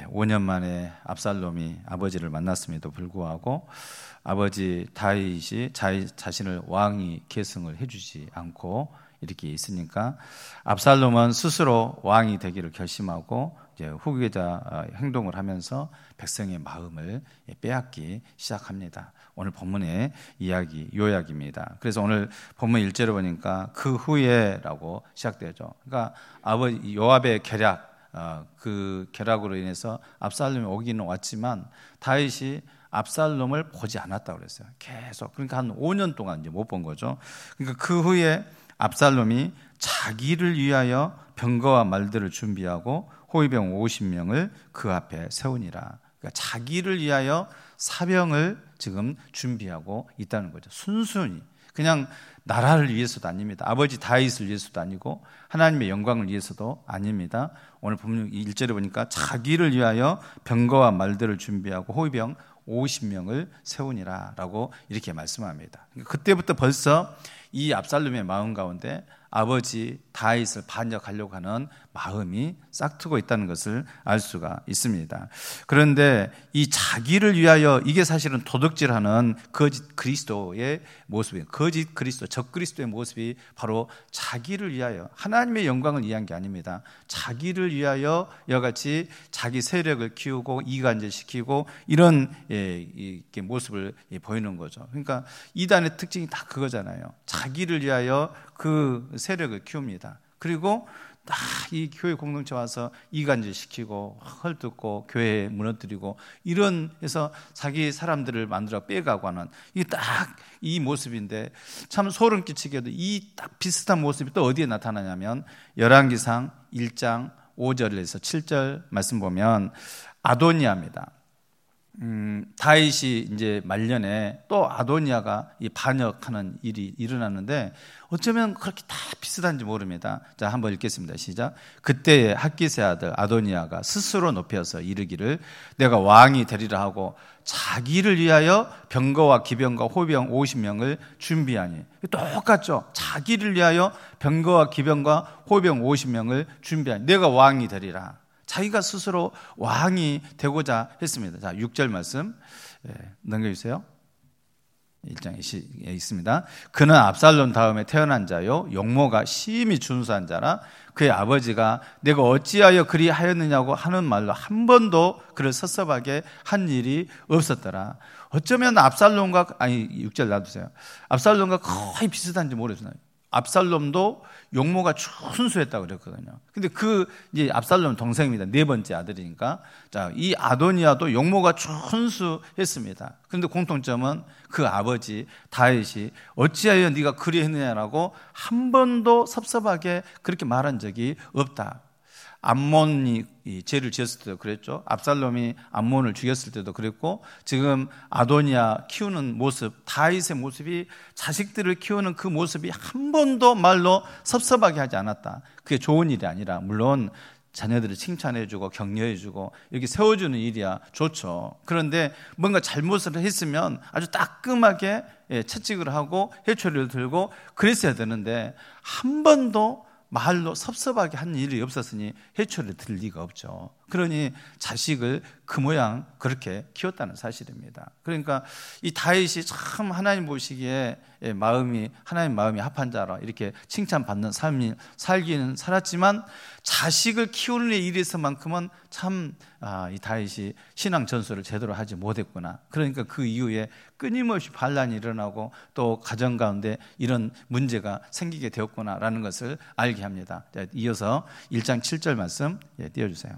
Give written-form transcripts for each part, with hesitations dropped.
5년 만에 압살롬이 아버지를 만났음에도 불구하고 아버지 다윗이 자신을 왕이 계승을 해주지 않고 이렇게 있으니까 압살롬은 스스로 왕이 되기를 결심하고 이제 후계자 행동을 하면서 백성의 마음을 빼앗기 시작합니다. 오늘 본문의 이야기 요약입니다. 그래서 오늘 본문 1절을 보니까 그 후에라고 시작되죠. 그러니까 아버지 요압의 계략, 그 계략으로 인해서 압살롬이 오기는 왔지만 다윗이 압살롬을 보지 않았다고 그랬어요. 계속. 그러니까 한 5년 동안 이제 못 본 거죠. 그러니까 그 후에 압살롬이 자기를 위하여 병거와 말들을 준비하고 호위병 50명을 그 앞에 세우니라. 그러니까 자기를 위하여 사병을 지금 준비하고 있다는 거죠. 순순히. 그냥 나라를 위해서도 아닙니다. 아버지 다윗을 위해서도 아니고 하나님의 영광을 위해서도 아닙니다. 오늘 본문 1절에 보니까 자기를 위하여 병거와 말들을 준비하고 호위병 50명을 세우니라 라고 이렇게 말씀합니다. 그때부터 벌써 이 압살롬의 마음 가운데 아버지 다윗을 반역하려고 하는 마음이 싹트고 있다는 것을 알 수가 있습니다. 그런데 이 자기를 위하여, 이게 사실은 도둑질하는 거짓 그리스도의 모습이에요. 거짓 그리스도, 적 그리스도의 모습이 바로 자기를 위하여, 하나님의 영광을 위한 게 아닙니다. 자기를 위하여 이와 같이 자기 세력을 키우고 이간질시키고 이런 이렇게 모습을 보이는 거죠. 그러니까 이단의 특징이 다 그거잖아요. 자기를 위하여 그 세력을 키웁니다. 그리고 딱 이 교회 공동체 와서 이간질시키고 헐뜯고 교회에 무너뜨리고 이런 해서 자기 사람들을 만들어 빼가고 하는, 이게 딱 이 모습인데 참 소름 끼치게도 이 딱 비슷한 모습이 또 어디에 나타나냐면 열왕기상 1장 5절에서 7절 말씀 보면 아도니아입니다. 다윗이 이제 말년에 또 아도니아가 이 반역하는 일이 일어났는데 어쩌면 그렇게 다 비슷한지 모릅니다. 자, 한번 읽겠습니다. 시작. 그때에 핫기스의 아들 아도니아가 스스로 높여서 이르기를 내가 왕이 되리라 하고 자기를 위하여 병거와 기병과 호병 50명을 준비하니. 똑같죠. 자기를 위하여 병거와 기병과 호병 50명을 준비하니 내가 왕이 되리라. 자기가 스스로 왕이 되고자 했습니다. 자, 6절 말씀 넘겨주세요. 1장에 있습니다. 그는 압살롬 다음에 태어난 자요 용모가 심히 준수한 자라 그의 아버지가 내가 어찌하여 그리 하였느냐고 하는 말로 한 번도 그를 섭섭하게 한 일이 없었더라. 어쩌면 압살롬과 6절 놔두세요. 압살롬과 거의 비슷한지 모르겠어요. 압살롬도 용모가 준수했다고 그랬거든요. 근데 이제 압살롬 동생입니다. 네 번째 아들이니까. 자, 이 아도니아도 용모가 준수했습니다. 그런데 공통점은 그 아버지 다윗이 어찌하여 네가 그리 했느냐라고 한 번도 섭섭하게 그렇게 말한 적이 없다. 암몬이 죄를 지었을 때도 그랬죠. 압살롬이 암몬을 죽였을 때도 그랬고, 지금 아도니아 키우는 모습, 다윗의 모습이, 자식들을 키우는 그 모습이 한 번도 말로 섭섭하게 하지 않았다. 그게 좋은 일이 아니라, 물론 자녀들을 칭찬해주고 격려해주고 이렇게 세워주는 일이야 좋죠. 그런데 뭔가 잘못을 했으면 아주 따끔하게 채찍을 하고 회초리를 들고 그랬어야 되는데 한 번도 말로 섭섭하게 한 일이 없었으니 회초리를 들 리가 없죠. 그러니 자식을 그 모양 그렇게 키웠다는 사실입니다. 그러니까 이 다윗이 참 하나님 보시기에 하나님 마음이 합한 자라 이렇게 칭찬받는 삶이 살기는 살았지만 자식을 키우는 일에서만큼은 참 이 다윗이 신앙 전수를 제대로 하지 못했구나. 그러니까 그 이후에 끊임없이 반란이 일어나고 또 가정 가운데 이런 문제가 생기게 되었구나라는 것을 알게 합니다. 자, 이어서 1장 7절 말씀 띄워주세요.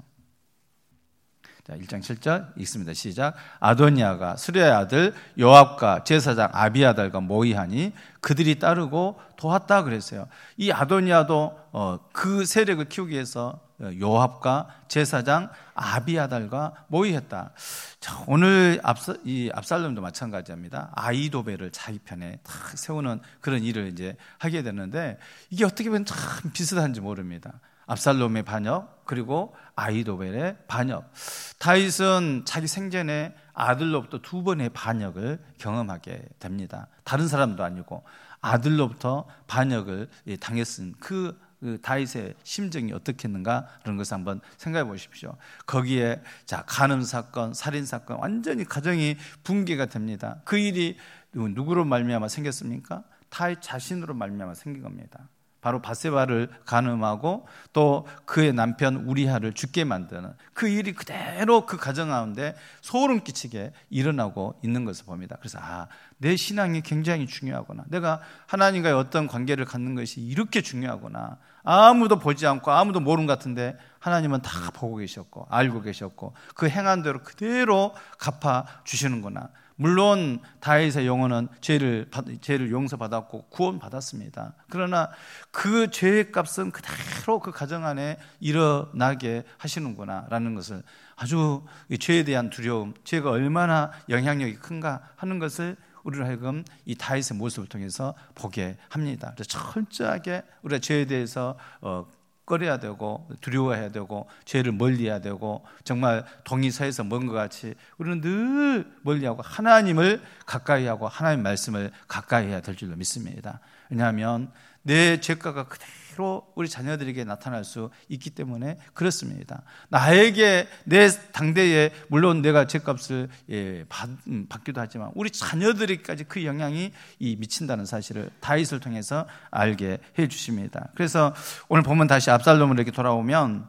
자, 1장 7절 읽습니다. 시작. 아도니아가 수레의 아들 요압과 제사장 아비아달과 모의하니 그들이 따르고 도왔다 그랬어요. 이 아도니아도 그 세력을 키우기 위해서 요압과 제사장 아비아달과 모의했다. 자, 오늘 이 압살롬도 마찬가지입니다. 아히도벨을 자기 편에 딱 세우는 그런 일을 이제 하게 되는데 이게 어떻게 보면 참 비슷한지 모릅니다. 압살롬의 반역 그리고 아히도벨의 반역. 다윗은 자기 생전에 아들로부터 2번의 반역을 경험하게 됩니다. 다른 사람도 아니고 아들로부터 반역을 당했은 그 그 다윗의 심정이 어떻겠는가 그런 것을 한번 생각해 보십시오. 거기에 자 간음 사건, 살인 사건 완전히 가정이 붕괴가 됩니다. 그 일이 누구로 말미암아 생겼습니까? 다윗 자신으로 말미암아 생긴 겁니다. 바로 바세바를 간음하고 또 그의 남편 우리아를 죽게 만드는 그 일이 그대로 그 가정 가운데 소름 끼치게 일어나고 있는 것을 봅니다. 그래서 내 신앙이 굉장히 중요하구나. 내가 하나님과의 어떤 관계를 갖는 것이 이렇게 중요하구나. 아무도 보지 않고 아무도 모르는 것 같은데 하나님은 다 보고 계셨고 알고 계셨고 그 행한 대로 그대로 갚아 주시는구나. 물론 다윗의 영혼은 죄를 용서받았고 구원받았습니다. 그러나 그 죄의 값은 그대로 그 가정 안에 일어나게 하시는구나 라는 것을 아주 죄에 대한 두려움, 죄가 얼마나 영향력이 큰가 하는 것을 우리로 하여금 이 다윗의 모습을 통해서 보게 합니다. 그래서 철저하게 우리가 죄에 대해서 꺼려야 되고 두려워해야 되고 죄를 멀리해야 되고 정말 동이서에서 먼 것 같이 우리는 늘 멀리하고 하나님을 가까이하고 하나님의 말씀을 가까이해야 될 줄로 믿습니다. 왜냐하면 내 죄가가 그대로 우리 자녀들에게 나타날 수 있기 때문에 그렇습니다. 나에게 내 당대에 물론 내가 죄값을 받기도 하지만 우리 자녀들에게까지 그 영향이 미친다는 사실을 다윗을 통해서 알게 해 주십니다. 그래서 오늘 보면 다시 압살롬으로 이렇게 돌아오면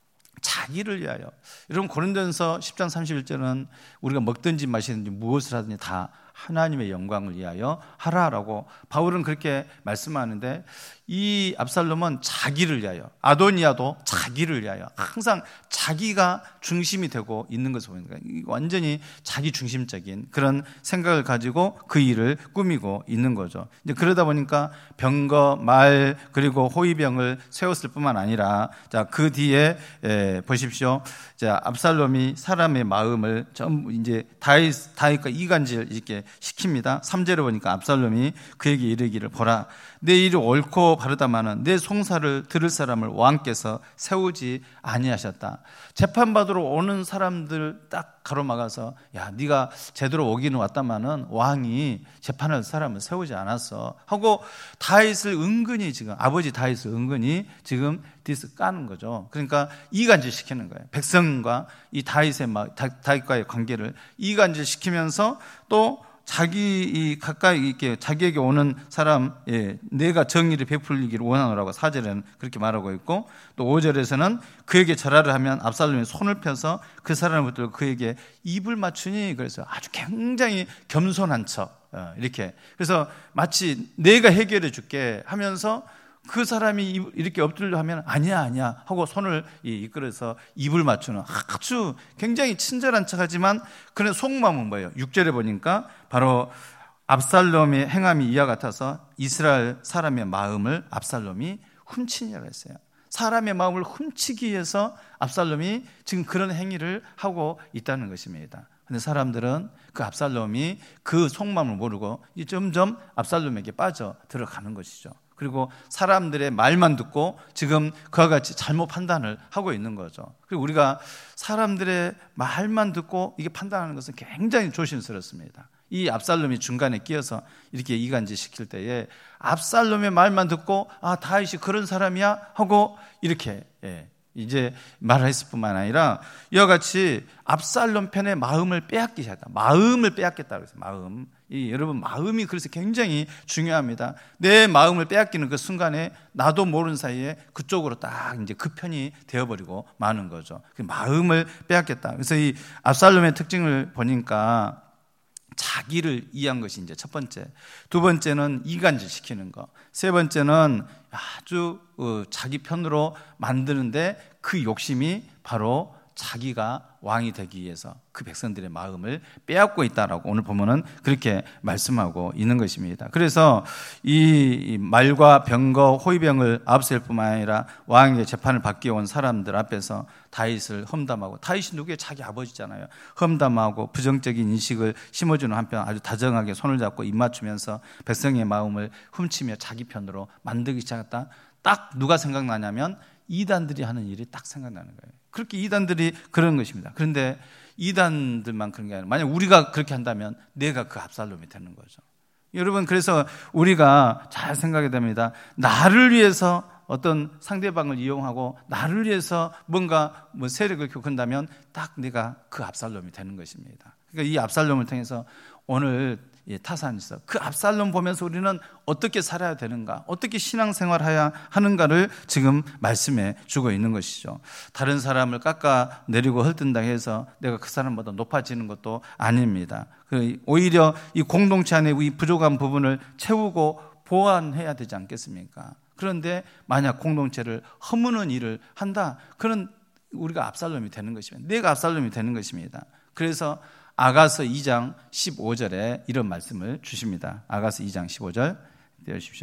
자기를 위하여, 여러분 고린도전서 10장 31절은 우리가 먹든지 마시든지 무엇을 하든지 다 하나님의 영광을 위하여 하라라고 바울은 그렇게 말씀하는데, 이 압살롬은 자기를 위하여, 아도니아도 자기를 위하여 항상 자기가 중심이 되고 있는 것을 보니까 완전히 자기 중심적인 그런 생각을 가지고 그 일을 꾸미고 있는 거죠. 이제 그러다 보니까 병거, 말 그리고 호위병을 세웠을 뿐만 아니라, 자, 그 뒤에 보십시오. 자, 압살롬이 사람의 마음을 전부 이제 다윗과 이간질 이렇게 시킵니다. 3절에 보니까 압살롬이 그에게 이르기를, 보라, 내 일이 옳고 바르다마는 내 송사를 들을 사람을 왕께서 세우지 아니하셨다. 재판받으러 오는 사람들 딱 가로막아서, 야, 네가 제대로 오기는 왔다마는 왕이 재판할 사람을 세우지 않았어 하고 다윗을 은근히 지금, 아버지 다윗을 은근히 지금 디스 까는 거죠. 그러니까 이간질 시키는 거예요. 백성과 이 다윗과의 관계를 이간질 시키면서 또 자기 가까이 이렇게 자기에게 오는 사람, 내가 정의를 베풀기를 원하노라고 4절에는 그렇게 말하고 있고, 또 5절에서는 그에게 절하를 하면 압살롬이 손을 펴서 그 사람을 붙들고 그에게 입을 맞추니, 그래서 아주 굉장히 겸손한 척 이렇게, 그래서 마치 내가 해결해 줄게 하면서 그 사람이 이렇게 엎드리려 하면 아니야 하고 손을 이끌어서 입을 맞추는 아주 굉장히 친절한 척하지만 그런 속마음은 뭐예요? 6절에 보니까 바로 압살롬의 행함이 이와 같아서 이스라엘 사람의 마음을 압살롬이 훔치니라 했어요. 사람의 마음을 훔치기 위해서 압살롬이 지금 그런 행위를 하고 있다는 것입니다. 근데 사람들은 그 압살롬이 그 속마음을 모르고 점점 압살롬에게 빠져 들어가는 것이죠. 그리고 사람들의 말만 듣고 지금 그와 같이 잘못 판단을 하고 있는 거죠. 그리고 우리가 사람들의 말만 듣고 이게 판단하는 것은 굉장히 조심스럽습니다. 이 압살롬이 중간에 끼어서 이렇게 이간질 시킬 때에 압살롬의 말만 듣고 다윗이 그런 사람이야 하고 이렇게 이제 말을 했을 뿐만 아니라 이와 같이 압살롬 편의 마음을 빼앗기셨다. 마음을 빼앗겠다 그랬어요. 마음. 여러분, 마음이 그래서 굉장히 중요합니다. 내 마음을 빼앗기는 그 순간에 나도 모르는 사이에 그쪽으로 딱 이제 그 편이 되어버리고 마는 거죠. 그 마음을 빼앗겠다. 그래서 이 압살롬의 특징을 보니까 자기를 이해한 것이 이제 첫 번째, 두 번째는 이간질 시키는 거, 세 번째는 아주 자기 편으로 만드는데 그 욕심이 바로 자기가 왕이 되기 위해서 그 백성들의 마음을 빼앗고 있다라고 오늘 보면은 그렇게 말씀하고 있는 것입니다. 그래서 이 말과 병거, 호위병을 앞세울 뿐만 아니라 왕에게 재판을 받기 온 사람들 앞에서 다윗을 험담하고, 다윗이 누구의 자기 아버지잖아요. 험담하고 부정적인 인식을 심어주는 한편 아주 다정하게 손을 잡고 입 맞추면서 백성의 마음을 훔치며 자기 편으로 만들기 시작했다. 딱 누가 생각나냐면 이단들이 하는 일이 딱 생각나는 거예요. 그렇게 이단들이 그런 것입니다. 그런데 이단들만 그런 게 아니라 만약 우리가 그렇게 한다면 내가 그 압살롬이 되는 거죠. 여러분, 그래서 우리가 잘 생각해야 됩니다. 나를 위해서 어떤 상대방을 이용하고 나를 위해서 뭔가 세력을 켜건다면 딱 내가 그 압살롬이 되는 것입니다. 그러니까 이 압살롬을 통해서 오늘 타산에서 그 압살롬 보면서 우리는 어떻게 살아야 되는가, 어떻게 신앙생활해야 하는가를 지금 말씀해 주고 있는 것이죠. 다른 사람을 깎아내리고 헐뜬다 해서 내가 그 사람보다 높아지는 것도 아닙니다. 오히려 이 공동체 안에 이 부족한 부분을 채우고 보완해야 되지 않겠습니까? 그런데 만약 공동체를 허무는 일을 한다, 그런 우리가 압살롬이 되는 것입니다. 내가 압살롬이 되는 것입니다. 그래서 아가서 2장 15절에 이런 말씀을 주십니다. 아가서 2장 15절 띄워주십시오.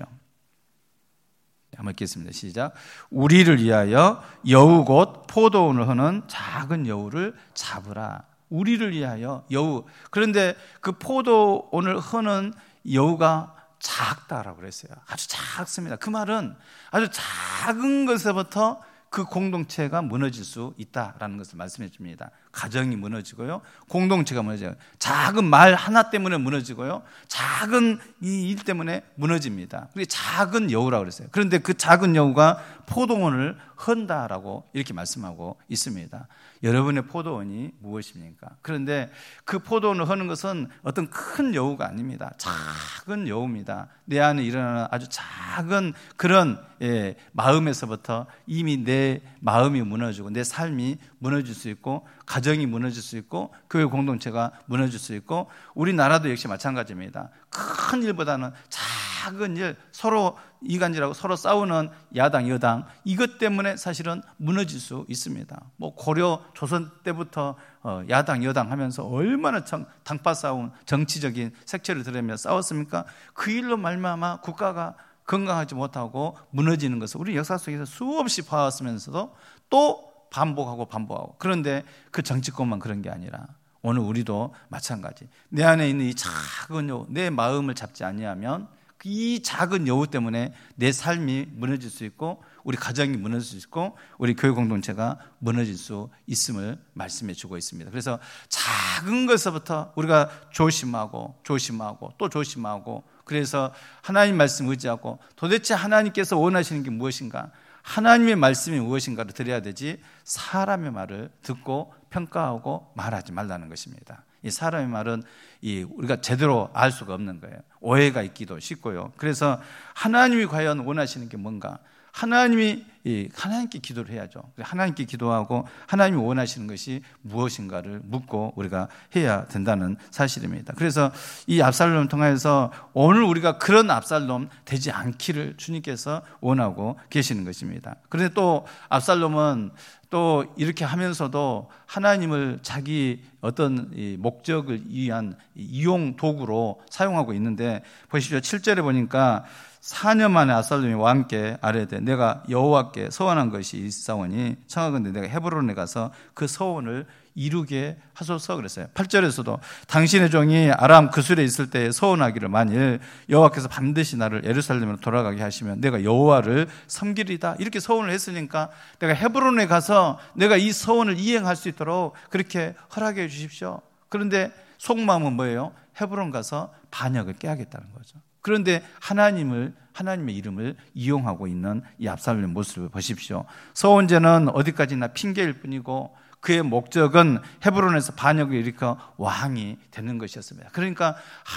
한번 읽겠습니다. 시작. 우리를 위하여 여우 곧 포도원을 허는 작은 여우를 잡으라. 우리를 위하여 여우. 그런데 그 포도원을 허는 여우가 작다라고 그랬어요. 아주 작습니다. 그 말은 아주 작은 것에서부터 그 공동체가 무너질 수 있다라는 것을 말씀해 줍니다. 가정이 무너지고요, 공동체가 무너져요. 작은 말 하나 때문에 무너지고요, 작은 이 일 때문에 무너집니다. 그게 작은 여우라고 그랬어요. 그런데 그 작은 여우가 포도원을 헌다라고 이렇게 말씀하고 있습니다. 여러분의 포도원이 무엇입니까? 그런데 그 포도원을 허는 것은 어떤 큰 여우가 아닙니다. 작은 여우입니다. 내 안에 일어나는 아주 작은 그런 마음에서부터 이미 내 마음이 무너지고 내 삶이 무너질 수 있고, 가정이 무너질 수 있고, 교회 공동체가 무너질 수 있고, 우리나라도 역시 마찬가지입니다. 큰 일보다는 작은 일, 서로 이간질하고 서로 싸우는 야당 여당, 이것 때문에 사실은 무너질 수 있습니다. 고려 조선 때부터 야당 여당 하면서 얼마나 당파 싸움, 정치적인 색채를 드러내며 싸웠습니까? 그 일로 말미암아 국가가 건강하지 못하고 무너지는 것을 우리 역사 속에서 수없이 봐왔으면서도 또 반복하고, 그런데 그 정치권만 그런 게 아니라 오늘 우리도 마찬가지. 내 안에 있는 이 작은 여우, 내 마음을 잡지 아니하면 이 작은 여우 때문에 내 삶이 무너질 수 있고, 우리 가정이 무너질 수 있고, 우리 교회 공동체가 무너질 수 있음을 말씀해 주고 있습니다. 그래서 작은 것부터 우리가 조심하고 또 조심하고, 그래서 하나님 말씀 의지하고 도대체 하나님께서 원하시는 게 무엇인가, 하나님의 말씀이 무엇인가를 드려야 되지, 사람의 말을 듣고 평가하고 말하지 말라는 것입니다. 이 사람의 말은 우리가 제대로 알 수가 없는 거예요. 오해가 있기도 쉽고요. 그래서 하나님이 과연 원하시는 게 뭔가, 하나님께 기도를 해야죠. 하나님께 기도하고 하나님이 원하시는 것이 무엇인가를 묻고 우리가 해야 된다는 사실입니다. 그래서 이 압살롬을 통해서 오늘 우리가 그런 압살롬 되지 않기를 주님께서 원하고 계시는 것입니다. 그런데 또 압살롬은 또 이렇게 하면서도 하나님을 자기 어떤 목적을 위한 이용 도구로 사용하고 있는데, 보십시오. 7절에 보니까 4년 만에 압살롬이 왕께 아뢰되 내가 여호와께 서원한 것이 있사오니 청하건대 내가 헤브론에 가서 그 서원을 이루게 하소서 그랬어요. 8절에서도 당신의 종이 아람 그술에 있을 때에 서원하기를 만일 여호와께서 반드시 나를 예루살렘으로 돌아가게 하시면 내가 여호와를 섬기리다, 이렇게 서원을 했으니까 내가 헤브론에 가서 내가 이 서원을 이행할 수 있도록 그렇게 허락해 주십시오. 그런데 속마음은 뭐예요? 헤브론 가서 반역을 깨야겠다는 거죠. 그런데 하나님의 이름을 이용하고 있는 이 압살롬의 모습을 보십시오. 서원제는 어디까지나 핑계일 뿐이고 그의 목적은 헤브론에서 반역을 일으켜 왕이 되는 것이었습니다. 그러니까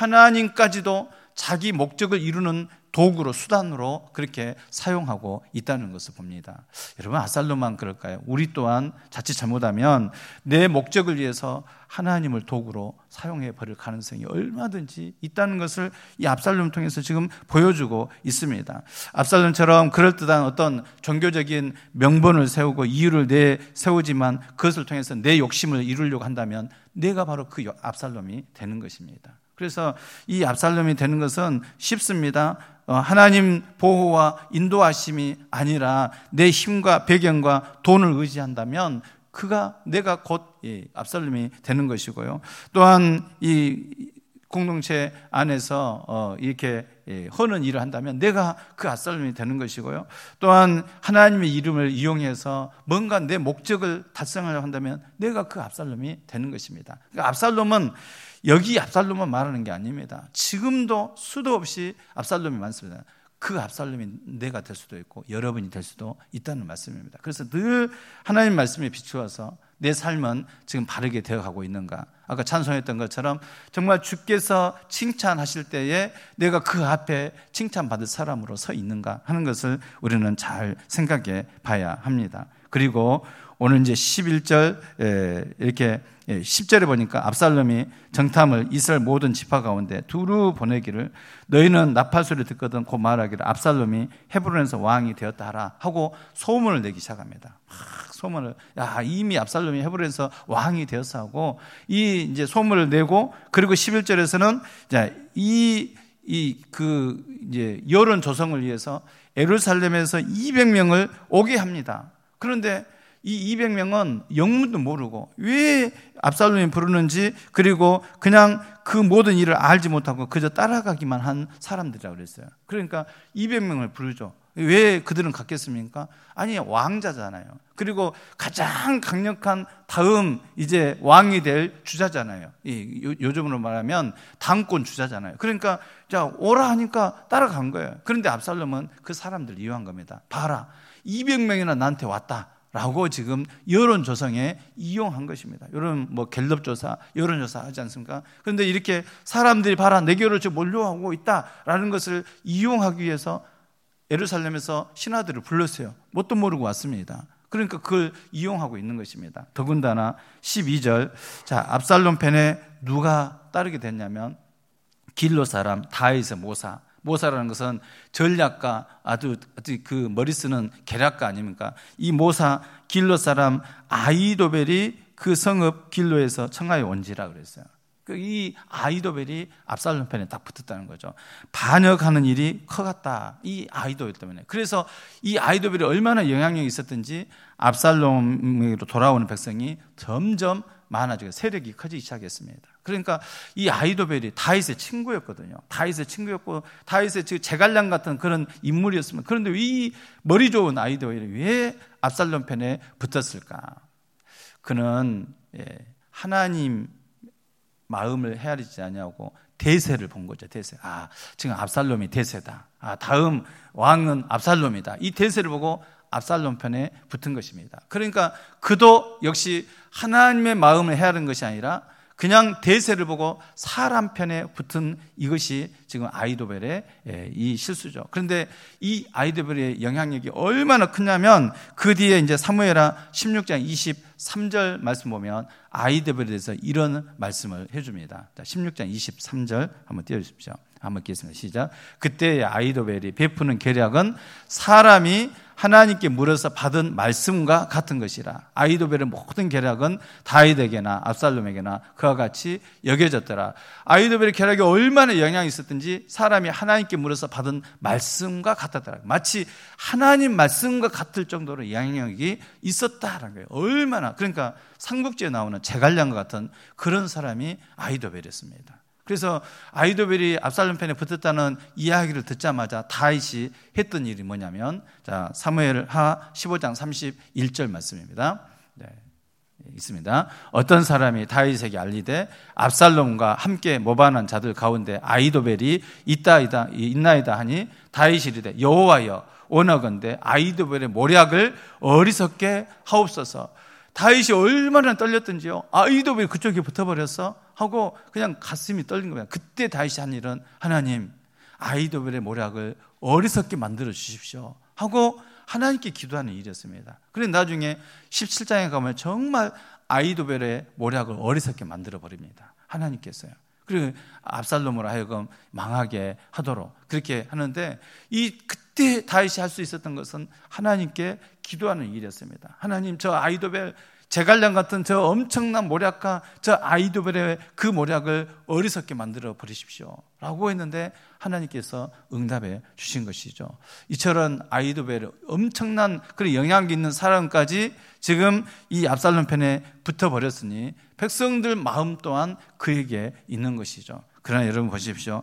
하나님까지도 자기 목적을 이루는 도구로, 수단으로 그렇게 사용하고 있다는 것을 봅니다. 여러분, 압살롬만 그럴까요? 우리 또한 자칫 잘못하면 내 목적을 위해서 하나님을 도구로 사용해 버릴 가능성이 얼마든지 있다는 것을 이 압살롬을 통해서 지금 보여주고 있습니다. 압살롬처럼 그럴듯한 어떤 종교적인 명분을 세우고 이유를 내세우지만 그것을 통해서 내 욕심을 이루려고 한다면 내가 바로 그 압살롬이 되는 것입니다. 그래서 이 압살롬이 되는 것은 쉽습니다. 하나님 보호와 인도하심이 아니라 내 힘과 배경과 돈을 의지한다면 내가 곧 압살롬이 되는 것이고요. 또한 이 공동체 안에서 이렇게 허는 일을 한다면 내가 그 압살롬이 되는 것이고요. 또한 하나님의 이름을 이용해서 뭔가 내 목적을 달성하려고 한다면 내가 그 압살롬이 되는 것입니다. 그러니까 압살롬은 여기 압살롬만 말하는 게 아닙니다. 지금도 수도 없이 압살롬이 많습니다. 그 압살롬이 내가 될 수도 있고 여러분이 될 수도 있다는 말씀입니다. 그래서 늘 하나님 말씀에 비추어서 내 삶은 지금 바르게 되어가고 있는가. 아까 찬송했던 것처럼 정말 주께서 칭찬하실 때에 내가 그 앞에 칭찬받을 사람으로 서 있는가 하는 것을 우리는 잘 생각해 봐야 합니다. 그리고 오늘 이제 11절 이렇게 10절에 보니까 압살롬이 정탐을 이스라엘 모든 지파 가운데 두루 보내기를 너희는 나팔 소리 듣거든 곧 말하기를 압살롬이 헤브론에서 왕이 되었다 하라 하고 소문을 내기 시작합니다. 소문을 이미 압살롬이 헤브론에서 왕이 되었어 하고 이 이제 소문을 내고 그리고 11절에서는 이제 여론 조성을 위해서 예루살렘에서 200명을 오게 합니다. 그런데 이 200명은 영문도 모르고 왜 압살롬이 부르는지 그리고 그냥 그 모든 일을 알지 못하고 그저 따라가기만 한 사람들이라고 그랬어요. 그러니까 200명을 부르죠. 왜 그들은 갔겠습니까? 아니 왕자잖아요. 그리고 가장 강력한 다음 이제 왕이 될 주자잖아요. 요즘으로 말하면 당권 주자잖아요. 그러니까 자 오라 하니까 따라간 거예요. 그런데 압살롬은 그 사람들 이용한 겁니다. 봐라 200명이나 나한테 왔다 라고 지금 여론 조성에 이용한 것입니다. 여론 갤럽 조사, 여론 조사 하지 않습니까? 그런데 이렇게 사람들이 봐라 내게로 몰려오고 있다라는 것을 이용하기 위해서 예루살렘에서 신하들을 불렀어요. 뭣도 모르고 왔습니다. 그러니까 그걸 이용하고 있는 것입니다. 더군다나 12절 자 압살롬 편에 누가 따르게 됐냐면 길로 사람 다윗의 모사라는 것은 전략가 아주 그 머리 쓰는 계략가 아닙니까? 이 모사 길로 사람 아히도벨이 그 성읍 길로에서 청하에 온지라 그랬어요. 이 아히도벨이 압살롬 편에 딱 붙었다는 거죠. 반역하는 일이 커갔다. 이 아히도벨 때문에. 그래서 이 아히도벨이 얼마나 영향력이 있었든지 압살롬으로 돌아오는 백성이 점점 많아지고 세력이 커지기 시작했습니다. 그러니까 이 아히도벨이 다윗의 친구였거든요. 다윗의 친구였고 다윗의 제갈량 같은 그런 인물이었습니다. 그런데 이 머리 좋은 아히도벨이 왜 압살롬 편에 붙었을까? 그는 하나님 마음을 헤아리지 않냐고 대세를 본 거죠. 대세. 지금 압살롬이 대세다. 다음 왕은 압살롬이다. 이 대세를 보고 압살롬 편에 붙은 것입니다. 그러니까 그도 역시 하나님의 마음을 헤아린 것이 아니라 그냥 대세를 보고 사람 편에 붙은 이것이 지금 아히도벨의 이 실수죠. 그런데 이 아히도벨의 영향력이 얼마나 크냐면 그 뒤에 이제 사무엘하 16장 23절 말씀 보면 아히도벨에 대해서 이런 말씀을 해줍니다. 자, 16장 23절 한번 띄워주십시오. 한번 읽겠습니다. 시작. 그때 아히도벨이 베푸는 계략은 사람이 하나님께 물어서 받은 말씀과 같은 것이라. 아히도벨의 모든 계략은 다윗에게나 압살롬에게나 그와 같이 여겨졌더라. 아히도벨의 계략이 얼마나 영향이 있었든지 사람이 하나님께 물어서 받은 말씀과 같았더라. 마치 하나님 말씀과 같을 정도로 영향력이 있었다라는 거예요. 얼마나. 그러니까 삼국지에 나오는 제갈량과 같은 그런 사람이 아히도벨이었습니다. 그래서 아히도벨이 압살롬 편에 붙었다는 이야기를 듣자마자 다윗이 했던 일이 뭐냐면 자 사무엘하 15장 31절 말씀입니다. 네, 있습니다. 어떤 사람이 다윗에게 알리되 압살롬과 함께 모반한 자들 가운데 아히도벨이 있나이다 하니 다윗이 이르되 여호와여 원하건대 아히도벨의 모략을 어리석게 하옵소서. 다윗이 얼마나 떨렸던지요. 아히도벨이 그쪽에 붙어버렸어 하고 그냥 가슴이 떨린 거예요. 그때 다윗이 한 일은 하나님 아히도벨의 모략을 어리석게 만들어 주십시오 하고 하나님께 기도하는 일이었습니다. 그런데 나중에 17장에 가면 정말 아히도벨의 모략을 어리석게 만들어 버립니다. 하나님께서요. 그리고 압살롬으로 하여금 망하게 하도록 그렇게 하는데 그때 다윗이 할 수 있었던 것은 하나님께 기도하는 일이었습니다. 하나님 저 아히도벨 제갈량 같은 저 엄청난 모략가 저 아히도벨의 그 모략을 어리석게 만들어 버리십시오 라고 했는데 하나님께서 응답해 주신 것이죠. 이처럼 아히도벨 엄청난 그런 영향력 있는 사람까지 지금 이 압살롬 편에 붙어버렸으니 백성들 마음 또한 그에게 있는 것이죠. 그러나 여러분 보십시오.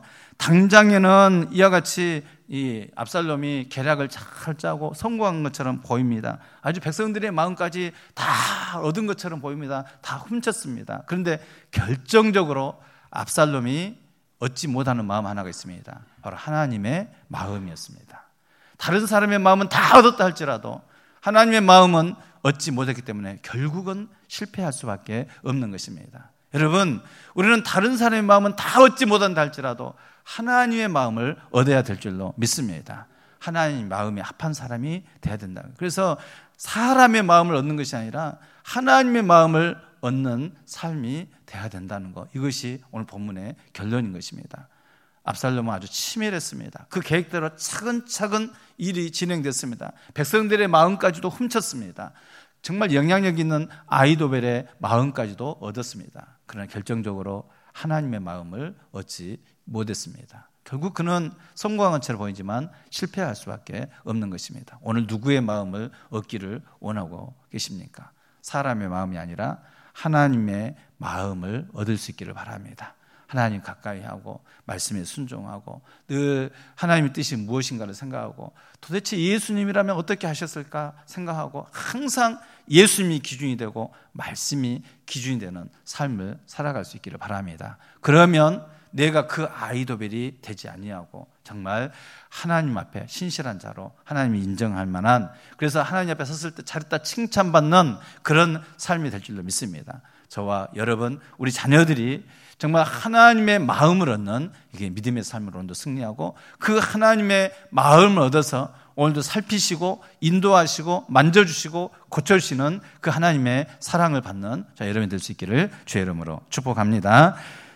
당장에는 이와 같이 이 압살롬이 계략을 잘 짜고 성공한 것처럼 보입니다. 아주 백성들의 마음까지 다 얻은 것처럼 보입니다. 다 훔쳤습니다. 그런데 결정적으로 압살롬이 얻지 못하는 마음 하나가 있습니다. 바로 하나님의 마음이었습니다. 다른 사람의 마음은 다 얻었다 할지라도 하나님의 마음은 얻지 못했기 때문에 결국은 실패할 수밖에 없는 것입니다. 여러분, 우리는 다른 사람의 마음은 다 얻지 못한다 할지라도 하나님의 마음을 얻어야 될 줄로 믿습니다. 하나님 마음에 합한 사람이 돼야 된다. 그래서 사람의 마음을 얻는 것이 아니라 하나님의 마음을 얻는 삶이 돼야 된다는 것, 이것이 오늘 본문의 결론인 것입니다. 압살롬은 아주 치밀했습니다. 그 계획대로 차근차근 일이 진행됐습니다. 백성들의 마음까지도 훔쳤습니다. 정말 영향력 있는 아히도벨의 마음까지도 얻었습니다. 그러나 결정적으로 하나님의 마음을 얻지 못했습니다. 결국 그는 성공한 채로 보이지만 실패할 수밖에 없는 것입니다. 오늘 누구의 마음을 얻기를 원하고 계십니까? 사람의 마음이 아니라 하나님의 마음을 얻을 수 있기를 바랍니다. 하나님 가까이 하고 말씀에 순종하고 늘 하나님의 뜻이 무엇인가를 생각하고 도대체 예수님이라면 어떻게 하셨을까 생각하고 항상 예수님이 기준이 되고 말씀이 기준이 되는 삶을 살아갈 수 있기를 바랍니다. 그러면 내가 그 아히도벨이 되지 아니하고 정말 하나님 앞에 신실한 자로 하나님이 인정할 만한, 그래서 하나님 앞에 섰을 때 잘했다 칭찬받는 그런 삶이 될 줄로 믿습니다. 저와 여러분, 우리 자녀들이 정말 하나님의 마음을 얻는 이게 믿음의 삶으로 오늘도 승리하고 그 하나님의 마음을 얻어서 오늘도 살피시고 인도하시고 만져주시고 고쳐주시는 그 하나님의 사랑을 받는 자 여러분이 될 수 있기를 주의 이름으로 축복합니다.